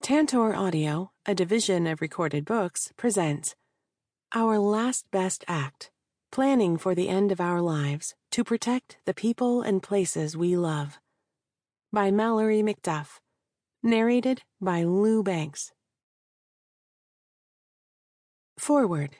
Tantor Audio, a division of Recorded Books, presents Our Last Best Act, Planning for the End of Our Lives to Protect the People and Places We Love, by Mallory McDuff, narrated by Lou Banks. Forward.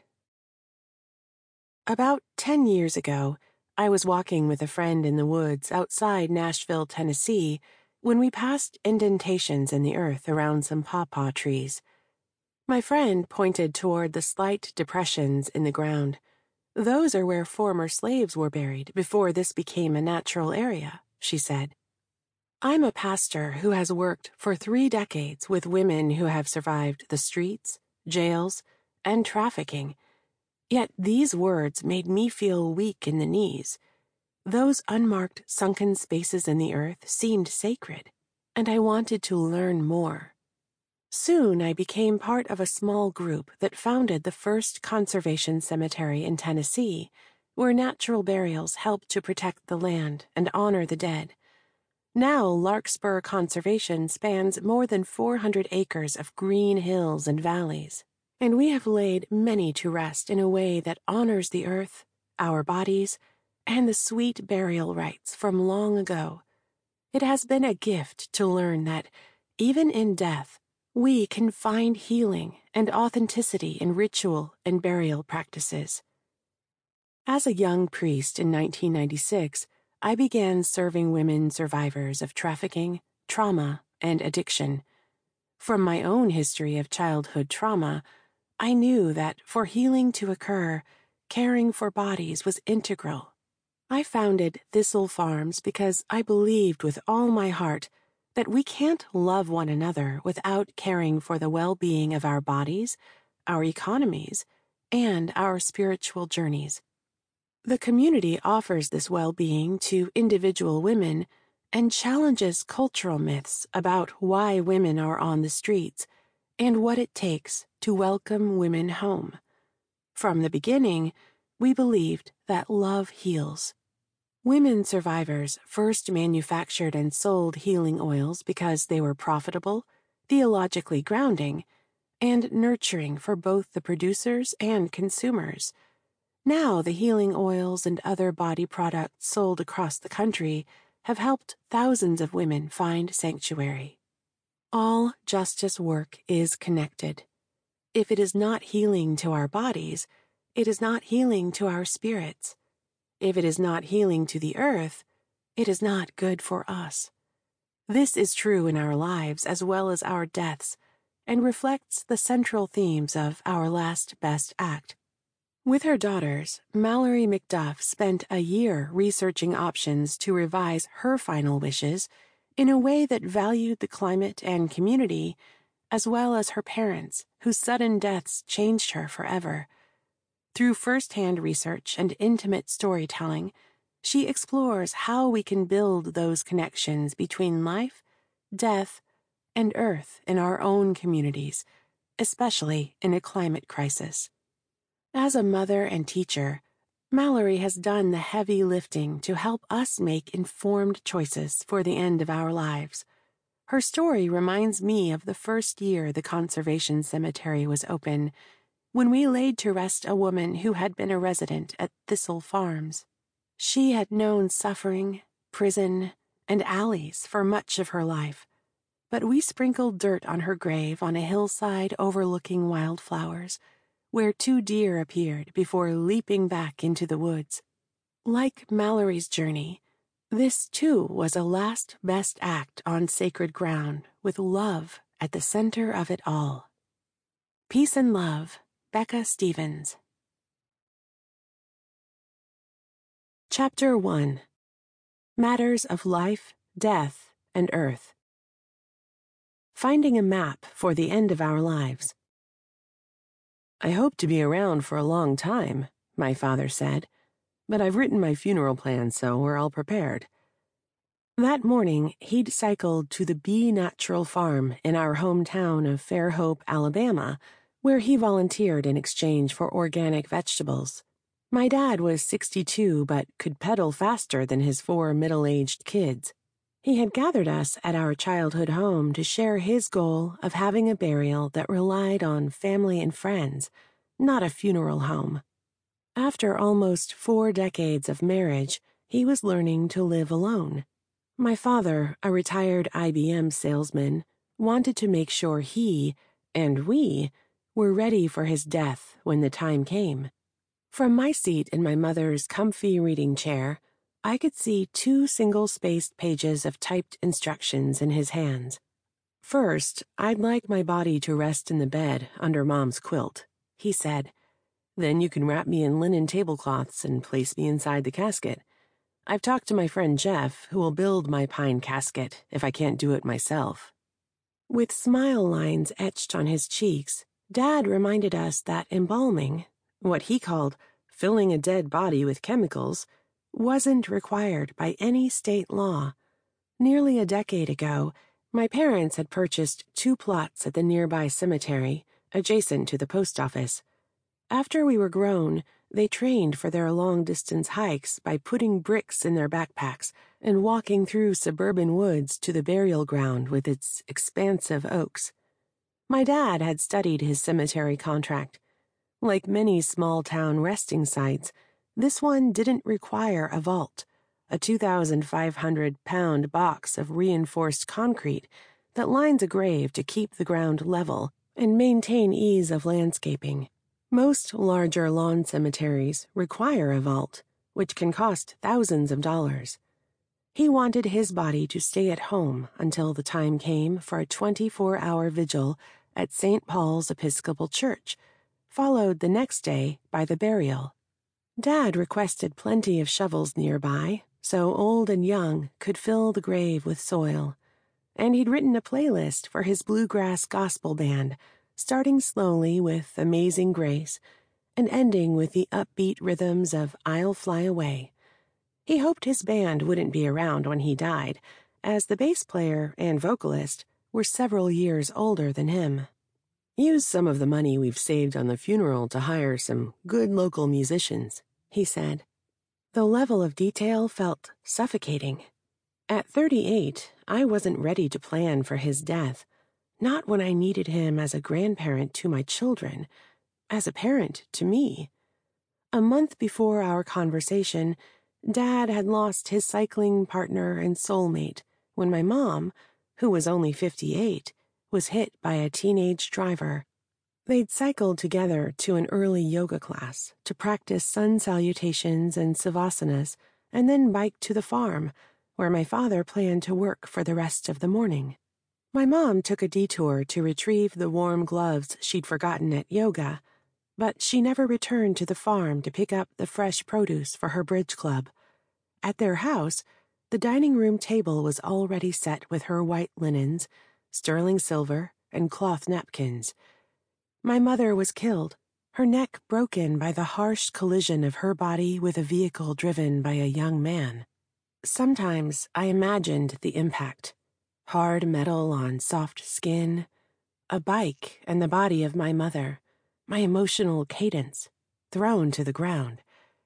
About 10 years ago, I was walking with a friend in the woods outside Nashville, Tennessee, when we passed indentations in the earth around some pawpaw trees. My friend pointed toward the slight depressions in the ground. Those are where former slaves were buried before this became a natural area, she said. I'm a pastor who has worked for 3 decades with women who have survived the streets, jails, and trafficking. Yet these words made me feel weak in the knees. Those unmarked sunken spaces in the earth seemed sacred, and I wanted to learn more. Soon I became part of a small group that founded the first conservation cemetery in Tennessee, where natural burials help to protect the land and honor the dead. Now Larkspur Conservation spans more than 400 acres of green hills and valleys, and we have laid many to rest in a way that honors the earth, our bodies, and the sweet burial rites from long ago. It has been a gift to learn that, even in death, we can find healing and authenticity in ritual and burial practices. As a young priest in 1996, I began serving women survivors of trafficking, trauma, and addiction. From my own history of childhood trauma, I knew that for healing to occur, caring for bodies was integral. I founded Thistle Farms because I believed with all my heart that we can't love one another without caring for the well-being of our bodies, our economies, and our spiritual journeys. The community offers this well-being to individual women and challenges cultural myths about why women are on the streets and what it takes to welcome women home. From the beginning, we believed that love heals. Women survivors first manufactured and sold healing oils because they were profitable, theologically grounding, and nurturing for both the producers and consumers. Now the healing oils and other body products sold across the country have helped thousands of women find sanctuary. All justice work is connected. If it is not healing to our bodies, it is not healing to our spirits. If it is not healing to the earth, it is not good for us. This is true in our lives as well as our deaths, and reflects the central themes of Our Last Best Act. With her daughters, Mallory McDuff spent a year researching options to revise her final wishes in a way that valued the climate and community, as well as her parents, whose sudden deaths changed her forever. Through first-hand research and intimate storytelling, she explores how we can build those connections between life, death, and earth in our own communities, especially in a climate crisis. As a mother and teacher, Mallory has done the heavy lifting to help us make informed choices for the end of our lives. Her story reminds me of the first year the conservation cemetery was open, when we laid to rest a woman who had been a resident at Thistle Farms. She had known suffering, prison, and alleys for much of her life, but we sprinkled dirt on her grave on a hillside overlooking wildflowers, where 2 deer appeared before leaping back into the woods. Like Mallory's journey, this too was a last best act on sacred ground, with love at the center of it all. Peace and love. Becca Stevens. Chapter 1. Matters of Life, Death, and Earth. Finding a map for the end of our lives. I hope to be around for a long time, my father said, but I've written my funeral plan so we're all prepared. That morning, he'd cycled to the Bee Natural Farm in our hometown of Fairhope, Alabama, where he volunteered in exchange for organic vegetables. My dad was 62 but could pedal faster than his 4 middle-aged kids. He had gathered us at our childhood home to share his goal of having a burial that relied on family and friends, not a funeral home. After almost 4 decades of marriage, he was learning to live alone. My father, a retired IBM salesman, wanted to make sure he, and we, were ready for his death when the time came. From my seat in my mother's comfy reading chair, I could see 2 single-spaced pages of typed instructions in his hands. "First, I'd like my body to rest in the bed under Mom's quilt," he said. "Then you can wrap me in linen tablecloths and place me inside the casket. I've talked to my friend Jeff, who will build my pine casket if I can't do it myself." With smile lines etched on his cheeks, Dad reminded us that embalming, what he called filling a dead body with chemicals, wasn't required by any state law. Nearly a decade ago, my parents had purchased 2 plots at the nearby cemetery, adjacent to the post office. After we were grown, they trained for their long-distance hikes by putting bricks in their backpacks and walking through suburban woods to the burial ground with its expansive oaks. My dad had studied his cemetery contract. Like many small-town resting sites, this one didn't require a vault, a 2,500-pound box of reinforced concrete that lines a grave to keep the ground level and maintain ease of landscaping. Most larger lawn cemeteries require a vault, which can cost thousands of dollars. He wanted his body to stay at home until the time came for a 24-hour vigil at St. Paul's Episcopal Church, followed the next day by the burial. Dad requested plenty of shovels nearby, so old and young could fill the grave with soil, and he'd written a playlist for his bluegrass gospel band, starting slowly with Amazing Grace and ending with the upbeat rhythms of I'll Fly Away. He hoped his band wouldn't be around when he died, as the bass player and vocalist were several years older than him. "Use some of the money we've saved on the funeral to hire some good local musicians," he said. The level of detail felt suffocating. At 38, I wasn't ready to plan for his death, not when I needed him as a grandparent to my children, as a parent to me. A month before our conversation, Dad had lost his cycling partner and soulmate when my mom, who was only 58, was hit by a teenage driver. They'd cycled together to an early yoga class to practice sun salutations and savasanas, and then biked to the farm, where my father planned to work for the rest of the morning. My mom took a detour to retrieve the warm gloves she'd forgotten at yoga, but she never returned to the farm to pick up the fresh produce for her bridge club. At their house, the dining room table was already set with her white linens, sterling silver, and cloth napkins. My mother was killed, her neck broken by the harsh collision of her body with a vehicle driven by a young man. Sometimes I imagined the impact: hard metal on soft skin, a bike and the body of my mother, my emotional cadence, thrown to the ground.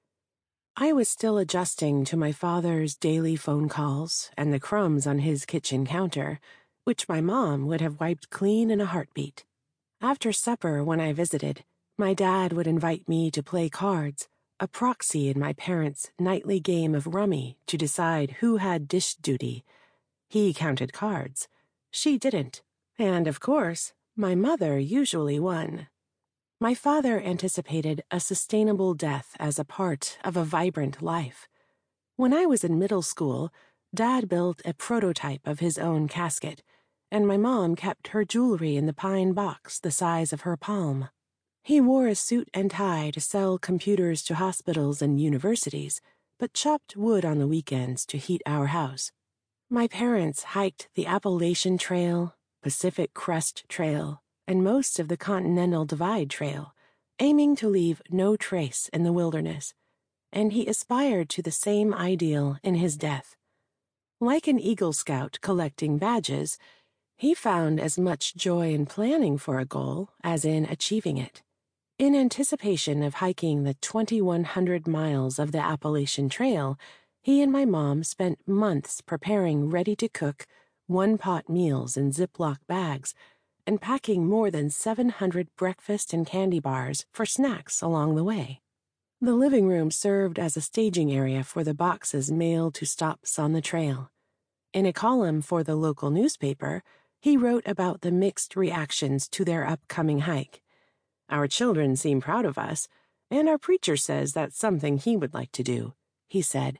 I was still adjusting to my father's daily phone calls and the crumbs on his kitchen counter, which my mom would have wiped clean in a heartbeat. After supper, when I visited, my dad would invite me to play cards, a proxy in my parents' nightly game of rummy to decide who had dish duty. He counted cards. She didn't. And, of course, my mother usually won. My father anticipated a sustainable death as a part of a vibrant life. When I was in middle school, Dad built a prototype of his own casket, and my mom kept her jewelry in the pine box the size of her palm. He wore a suit and tie to sell computers to hospitals and universities, but chopped wood on the weekends to heat our house. My parents hiked the Appalachian Trail, Pacific Crest Trail, and most of the Continental Divide Trail, aiming to leave no trace in the wilderness, and he aspired to the same ideal in his death. Like an Eagle Scout collecting badges, he found as much joy in planning for a goal as in achieving it. In anticipation of hiking the 2,100 miles of the Appalachian Trail, He and my mom spent months preparing ready-to-cook, one-pot meals in Ziploc bags and packing more than 700 breakfast and candy bars for snacks along the way. The living room served as a staging area for the boxes mailed to stops on the trail. In a column for the local newspaper, he wrote about the mixed reactions to their upcoming hike. "Our children seem proud of us, and our preacher says that's something he would like to do," he said.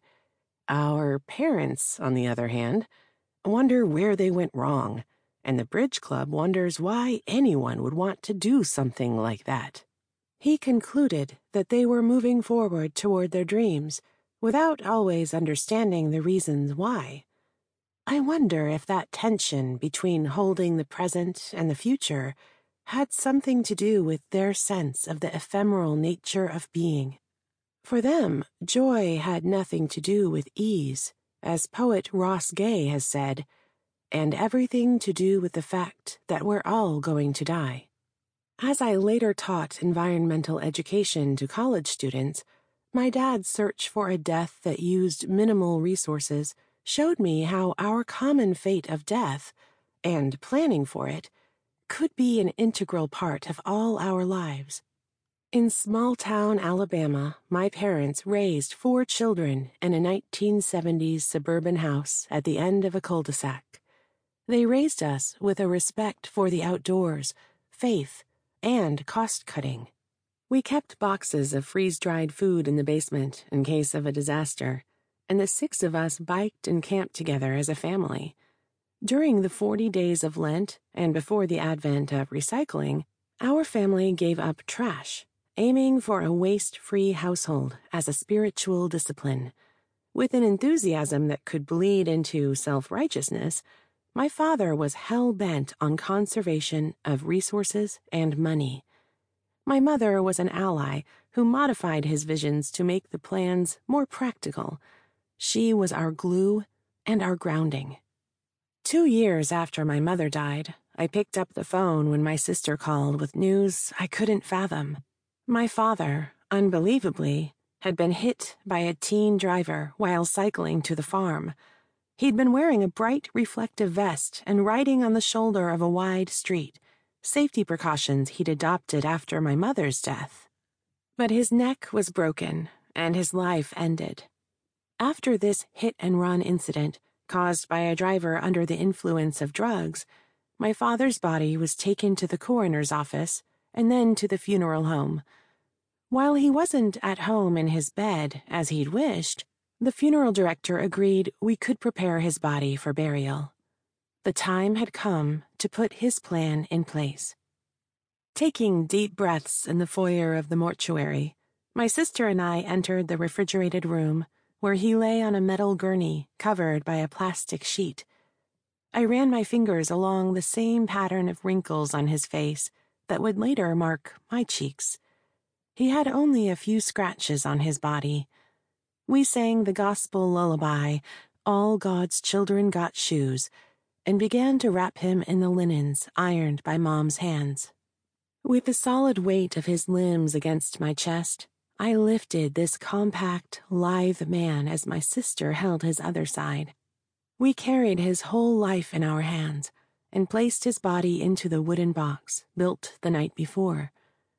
"Our parents, on the other hand, wonder where they went wrong, and the Bridge Club wonders why anyone would want to do something like that." He concluded that they were moving forward toward their dreams, without always understanding the reasons why. I wonder if that tension between holding the present and the future had something to do with their sense of the ephemeral nature of being. For them, joy had nothing to do with ease, as poet Ross Gay has said, and everything to do with the fact that we're all going to die. As I later taught environmental education to college students, my dad's search for a death that used minimal resources showed me how our common fate of death, and planning for it, could be an integral part of all our lives. In small-town Alabama, my parents raised 4 children in a 1970s suburban house at the end of a cul-de-sac. They raised us with a respect for the outdoors, faith, and cost-cutting. We kept boxes of freeze-dried food in the basement in case of a disaster, and the 6 of us biked and camped together as a family. During the 40 days of Lent and before the advent of recycling, our family gave up trash, aiming for a waste-free household as a spiritual discipline. With an enthusiasm that could bleed into self-righteousness, my father was hell-bent on conservation of resources and money. My mother was an ally who modified his visions to make the plans more practical. She was our glue and our grounding. 2 years after my mother died, I picked up the phone when my sister called with news I couldn't fathom. My father, unbelievably, had been hit by a teen driver while cycling to the farm. He'd been wearing a bright reflective vest and riding on the shoulder of a wide street, safety precautions he'd adopted after my mother's death. But his neck was broken, and his life ended. After this hit-and-run incident, caused by a driver under the influence of drugs, my father's body was taken to the coroner's office and then to the funeral home. While he wasn't at home in his bed, as he'd wished, the funeral director agreed we could prepare his body for burial. The time had come to put his plan in place. Taking deep breaths in the foyer of the mortuary, my sister and I entered the refrigerated room, where he lay on a metal gurney covered by a plastic sheet. I ran my fingers along the same pattern of wrinkles on his face that would later mark my cheeks. He had only a few scratches on his body. We sang the gospel lullaby, "All God's Children Got Shoes," and began to wrap him in the linens ironed by Mom's hands. With the solid weight of his limbs against my chest, I lifted this compact, lithe man as my sister held his other side. We carried his whole life in our hands and placed his body into the wooden box built the night before.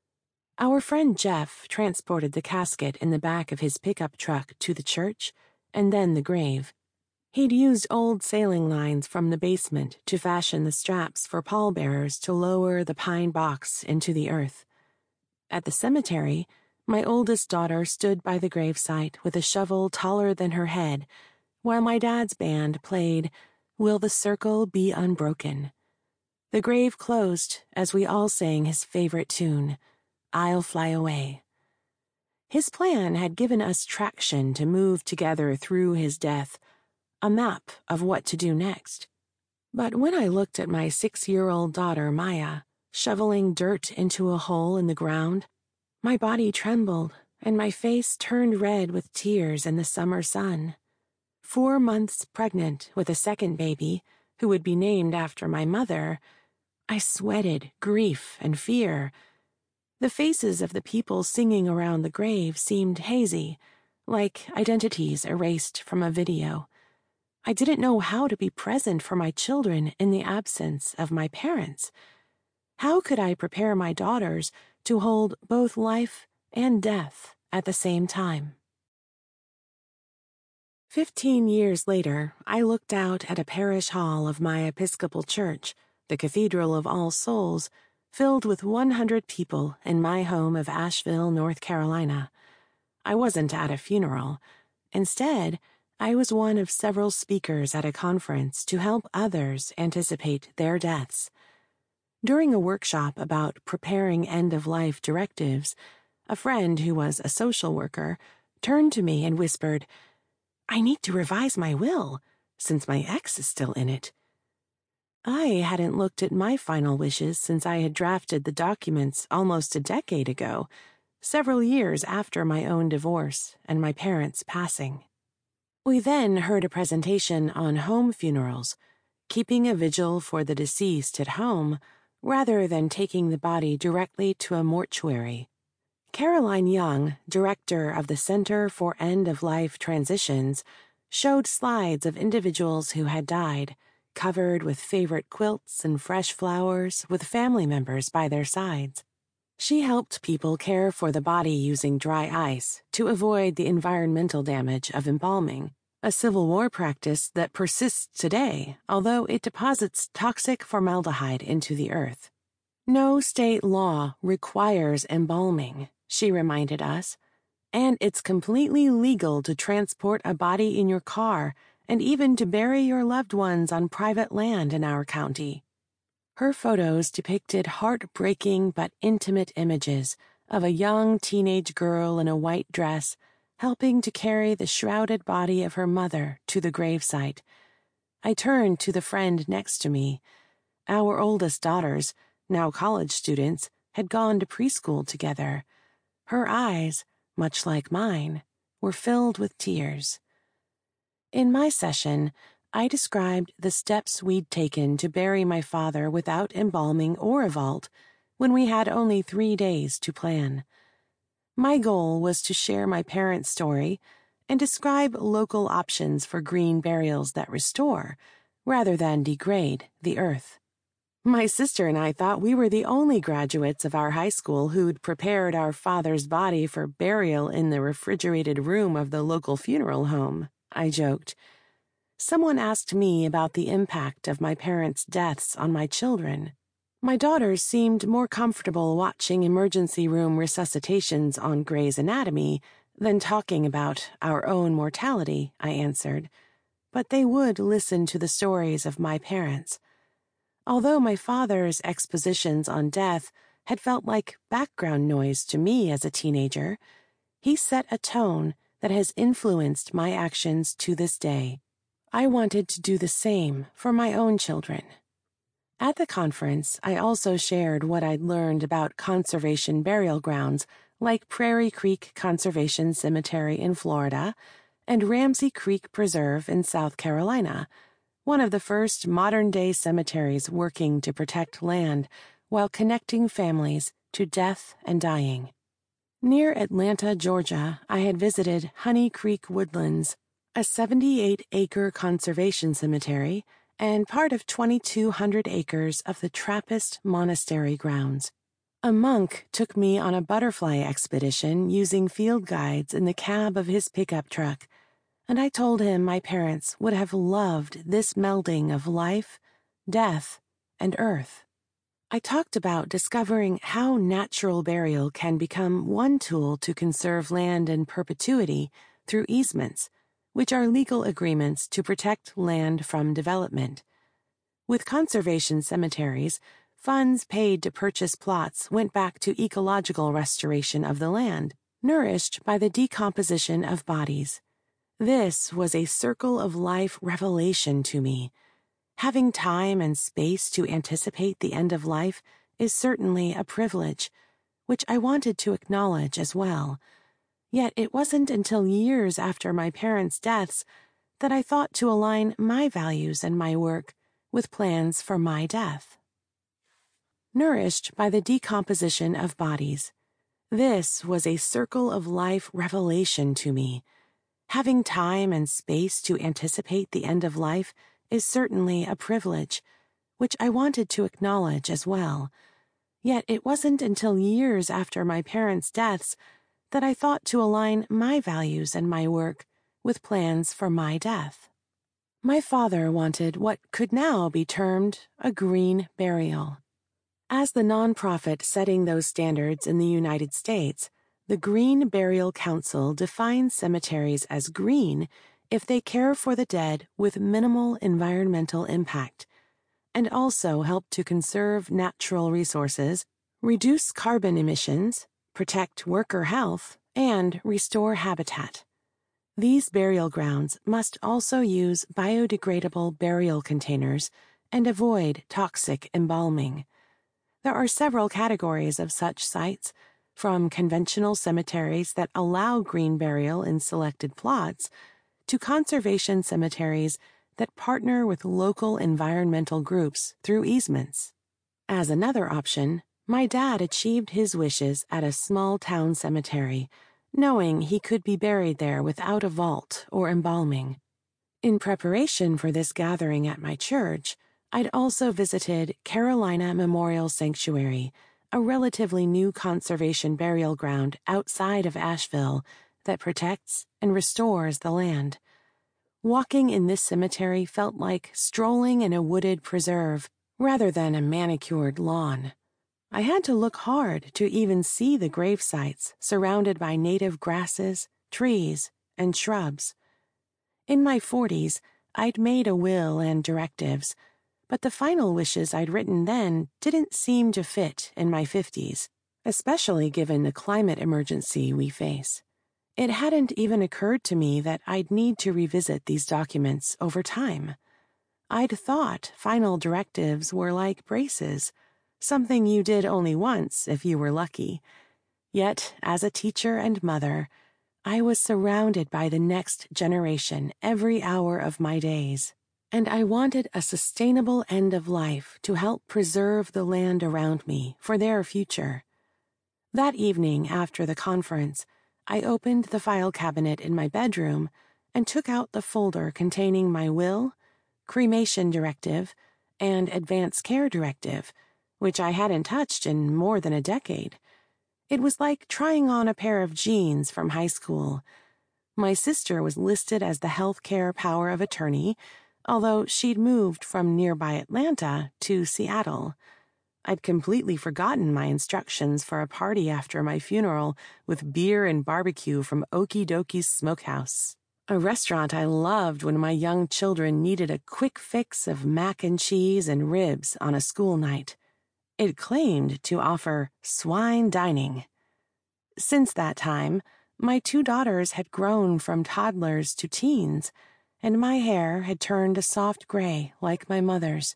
Our friend Jeff transported the casket in the back of his pickup truck to the church and then the grave. He'd used old sailing lines from the basement to fashion the straps for pallbearers to lower the pine box into the earth. At the cemetery, my oldest daughter stood by the gravesite with a shovel taller than her head, while my dad's band played "Will the Circle Be Unbroken?" The grave closed as we all sang his favorite tune, "I'll Fly Away." His plan had given us traction to move together through his death, a map of what to do next. But when I looked at my 6-year-old daughter, Maya, shoveling dirt into a hole in the ground, my body trembled and my face turned red with tears in the summer sun. 4 months pregnant with a second baby, who would be named after my mother, I sweated grief and fear. The faces of the people singing around the grave seemed hazy, like identities erased from a video. I didn't know how to be present for my children in the absence of my parents. How could I prepare my daughters to hold both life and death at the same time? 15 years later, I looked out at a parish hall of my Episcopal church, the Cathedral of All Souls, filled with 100 people in my home of Asheville, North Carolina. I wasn't at a funeral. Instead, I was one of several speakers at a conference to help others anticipate their deaths. During a workshop about preparing end-of-life directives, a friend who was a social worker turned to me and whispered, "I need to revise my will, since my ex is still in it." I hadn't looked at my final wishes since I had drafted the documents almost a decade ago, several years after my own divorce and my parents' passing. We then heard a presentation on home funerals, keeping a vigil for the deceased at home rather than taking the body directly to a mortuary. Caroline Young, director of the Center for End-of-Life Transitions, showed slides of individuals who had died, covered with favorite quilts and fresh flowers with family members by their sides. She helped people care for the body using dry ice to avoid the environmental damage of embalming, a Civil War practice that persists today, although it deposits toxic formaldehyde into the earth. No state law requires embalming, she reminded us, and it's completely legal to transport a body in your car and even to bury your loved ones on private land in our county. Her photos depicted heartbreaking but intimate images of a young teenage girl in a white dress helping to carry the shrouded body of her mother to the gravesite. I turned to the friend next to me. Our oldest daughters, now college students, had gone to preschool together. Her eyes, much like mine, were filled with tears. In my session, I described the steps we'd taken to bury my father without embalming or a vault when we had only 3 days to plan. My goal was to share my parents' story and describe local options for green burials that restore, rather than degrade, the earth. My sister and I thought we were the only graduates of our high school who'd prepared our father's body for burial in the refrigerated room of the local funeral home, I joked. Someone asked me about the impact of my parents' deaths on my children. My daughters seemed more comfortable watching emergency room resuscitations on Grey's Anatomy than talking about our own mortality, I answered, but they would listen to the stories of my parents. Although my father's expositions on death had felt like background noise to me as a teenager, he set a tone that has influenced my actions to this day. I wanted to do the same for my own children. At the conference, I also shared what I'd learned about conservation burial grounds like Prairie Creek Conservation Cemetery in Florida and Ramsey Creek Preserve in South Carolina, one of the first modern-day cemeteries working to protect land while connecting families to death and dying. Near Atlanta, Georgia, I had visited Honey Creek Woodlands, a 78-acre conservation cemetery and part of 2,200 acres of the Trappist Monastery grounds. A monk took me on a butterfly expedition using field guides in the cab of his pickup truck, and I told him my parents would have loved this melding of life, death, and earth. I talked about discovering how natural burial can become one tool to conserve land in perpetuity through easements, which are legal agreements to protect land from development. With conservation cemeteries, funds paid to purchase plots went back to ecological restoration of the land, nourished by the decomposition of bodies. This was a circle of life revelation to me. Having time and space to anticipate the end of life is certainly a privilege, which I wanted to acknowledge as well. Yet it wasn't until years after my parents' deaths that I thought to align my values and my work with plans for my death. Nourished by the decomposition of bodies. This was a circle of life revelation to me. Having time and space to anticipate the end of life is certainly a privilege, which I wanted to acknowledge as well. Yet it wasn't until years after my parents' deaths that I thought to align my values and my work with plans for my death. My father wanted what could now be termed a green burial. As the nonprofit setting those standards in the United States, the Green Burial Council defines cemeteries as green if they care for the dead with minimal environmental impact, and also help to conserve natural resources, reduce carbon emissions, protect worker health, and restore habitat. These burial grounds must also use biodegradable burial containers and avoid toxic embalming. There are several categories of such sites, from conventional cemeteries that allow green burial in selected plots to conservation cemeteries that partner with local environmental groups through easements. As another option, my dad achieved his wishes at a small town cemetery, knowing he could be buried there without a vault or embalming. In preparation for this gathering at my church, I'd also visited Carolina Memorial Sanctuary, a relatively new conservation burial ground outside of Asheville that protects and restores the land. Walking in this cemetery felt like strolling in a wooded preserve rather than a manicured lawn. I had to look hard to even see the grave sites surrounded by native grasses, trees, and shrubs. In my 40s, I'd made a will and directives, but the final wishes I'd written then didn't seem to fit in my 50s, especially given the climate emergency we face. It hadn't even occurred to me that I'd need to revisit these documents over time. I'd thought final directives were like braces, something you did only once if you were lucky. Yet, as a teacher and mother, I was surrounded by the next generation every hour of my days, and I wanted a sustainable end of life to help preserve the land around me for their future. That evening after the conference, I opened the file cabinet in my bedroom and took out the folder containing my will, cremation directive, and advance care directive, which I hadn't touched in more than a decade. It was like trying on a pair of jeans from high school. My sister was listed as the healthcare power of attorney, although she'd moved from nearby Atlanta to Seattle. I'd completely forgotten my instructions for a party after my funeral with beer and barbecue from Okie Dokie's Smokehouse, a restaurant I loved when my young children needed a quick fix of mac and cheese and ribs on a school night. It claimed to offer swine dining. Since that time, my 2 daughters had grown from toddlers to teens, and my hair had turned a soft gray like my mother's.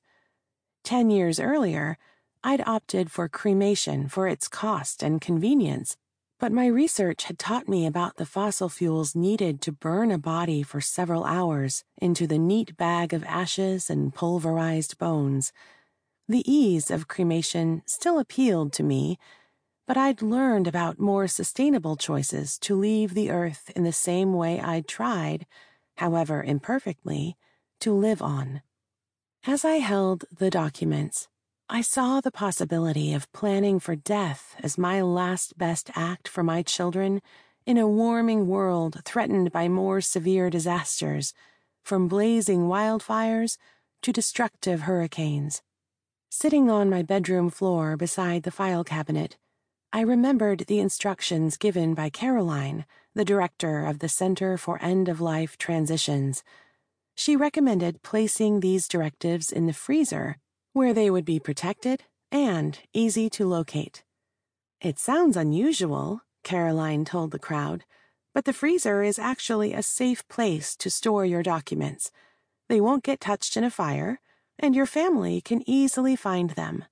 10 years earlier, I'd opted for cremation for its cost and convenience, but my research had taught me about the fossil fuels needed to burn a body for several hours into the neat bag of ashes and pulverized bones. The ease of cremation still appealed to me, but I'd learned about more sustainable choices to leave the earth in the same way I'd tried, however imperfectly, to live on. As I held the documents, I saw the possibility of planning for death as my last best act for my children in a warming world threatened by more severe disasters, from blazing wildfires to destructive hurricanes. Sitting on my bedroom floor beside the file cabinet, I remembered the instructions given by Caroline, the director of the Center for End-of-Life Transitions. She recommended placing these directives in the freezer, where they would be protected and easy to locate. "It sounds unusual," Caroline told the crowd, "but the freezer is actually a safe place to store your documents. They won't get touched in a fire, and your family can easily find them."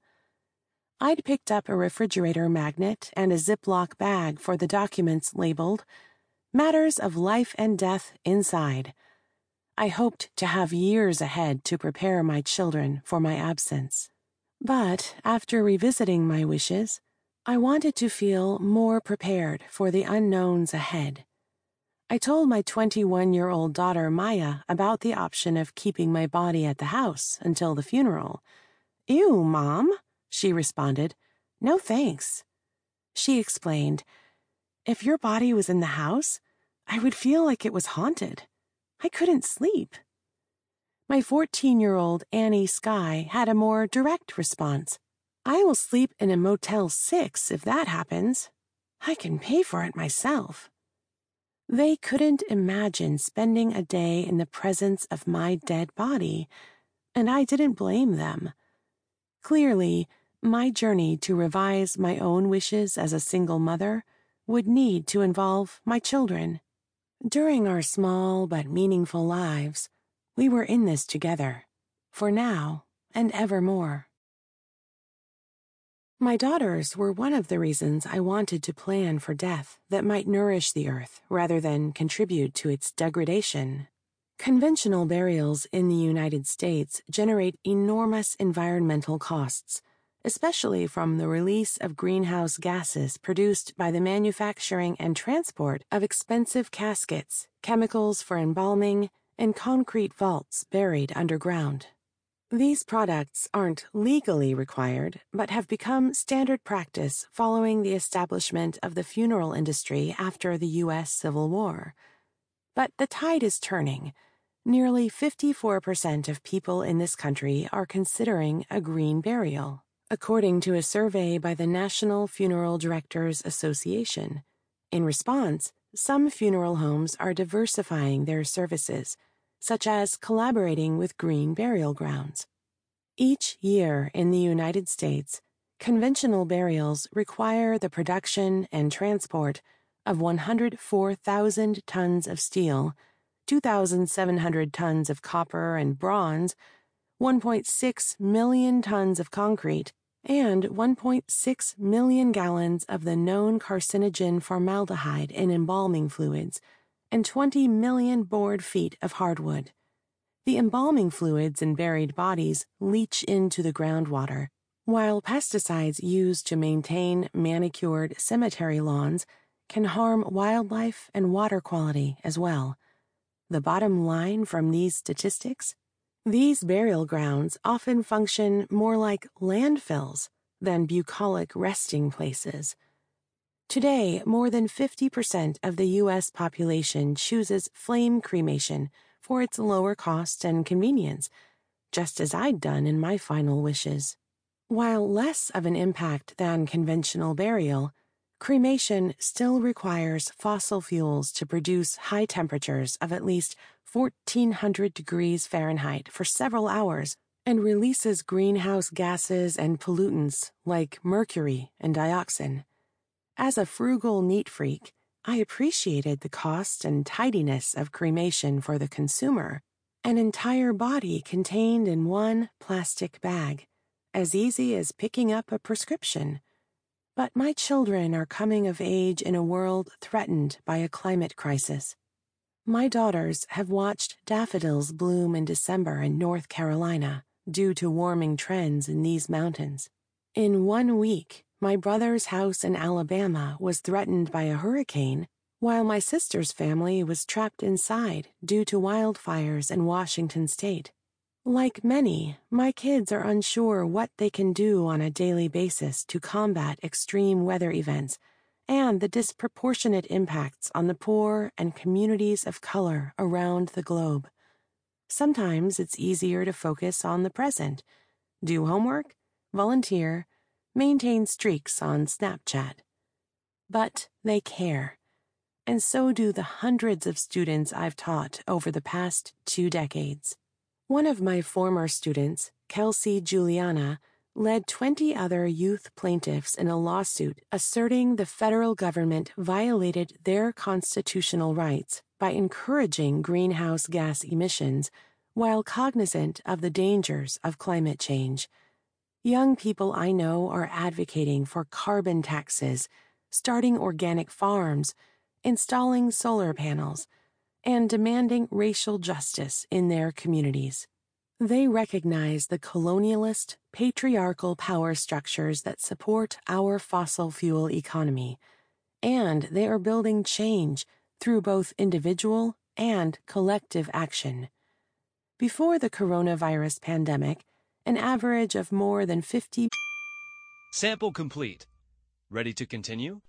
I'd picked up a refrigerator magnet and a Ziploc bag for the documents labeled "Matters of Life and Death Inside." I hoped to have years ahead to prepare my children for my absence. But after revisiting my wishes, I wanted to feel more prepared for the unknowns ahead. I told my 21-year-old daughter Maya about the option of keeping my body at the house until the funeral. "Ew, Mom," she responded. "No thanks." She explained, "If your body was in the house, I would feel like it was haunted. I couldn't sleep." My 14-year-old Annie Skye had a more direct response. "I will sleep in a Motel 6 if that happens. I can pay for it myself." They couldn't imagine spending a day in the presence of my dead body, and I didn't blame them. Clearly, my journey to revise my own wishes as a single mother would need to involve my children. During our small but meaningful lives, we were in this together, for now and evermore. My daughters were one of the reasons I wanted to plan for death that might nourish the earth rather than contribute to its degradation. Conventional burials in the United States generate enormous environmental costs, especially from the release of greenhouse gases produced by the manufacturing and transport of expensive caskets, chemicals for embalming, and concrete vaults buried underground. These products aren't legally required, but have become standard practice following the establishment of the funeral industry after the U.S. Civil War. But the tide is turning. Nearly 54% of people in this country are considering a green burial, according to a survey by the National Funeral Directors Association. In response, some funeral homes are diversifying their services, such as collaborating with green burial grounds. Each year in the United States, conventional burials require the production and transport of 104,000 tons of steel, 2,700 tons of copper and bronze, 1.6 million tons of concrete, and 1.6 million gallons of the known carcinogen formaldehyde in embalming fluids, and 20 million board feet of hardwood. The embalming fluids in buried bodies leach into the groundwater, while pesticides used to maintain manicured cemetery lawns can harm wildlife and water quality as well. The bottom line from these statistics? These burial grounds often function more like landfills than bucolic resting places. Today, more than 50% of the U.S. population chooses flame cremation for its lower cost and convenience, just as I'd done in my final wishes. While less of an impact than conventional burial, cremation still requires fossil fuels to produce high temperatures of at least 1,400 degrees Fahrenheit for several hours and releases greenhouse gases and pollutants like mercury and dioxin. As a frugal neat freak, I appreciated the cost and tidiness of cremation for the consumer, an entire body contained in one plastic bag, as easy as picking up a prescription. But my children are coming of age in a world threatened by a climate crisis. My daughters have watched daffodils bloom in December in North Carolina due to warming trends in these mountains. In 1 week, my brother's house in Alabama was threatened by a hurricane, while my sister's family was trapped inside due to wildfires in Washington state. Like many, my kids are unsure what they can do on a daily basis to combat extreme weather events and the disproportionate impacts on the poor and communities of color around the globe. Sometimes it's easier to focus on the present, do homework, volunteer, maintain streaks on Snapchat. But they care, and so do the hundreds of students I've taught over the past 2 decades. One of my former students, Kelsey Juliana, led 20 other youth plaintiffs in a lawsuit asserting the federal government violated their constitutional rights by encouraging greenhouse gas emissions while cognizant of the dangers of climate change. Young people I know are advocating for carbon taxes, starting organic farms, installing solar panels, and demanding racial justice in their communities. They recognize the colonialist, patriarchal power structures that support our fossil fuel economy, and they are building change through both individual and collective action. Before the coronavirus pandemic, an average of more than 50. Sample complete. Ready to continue?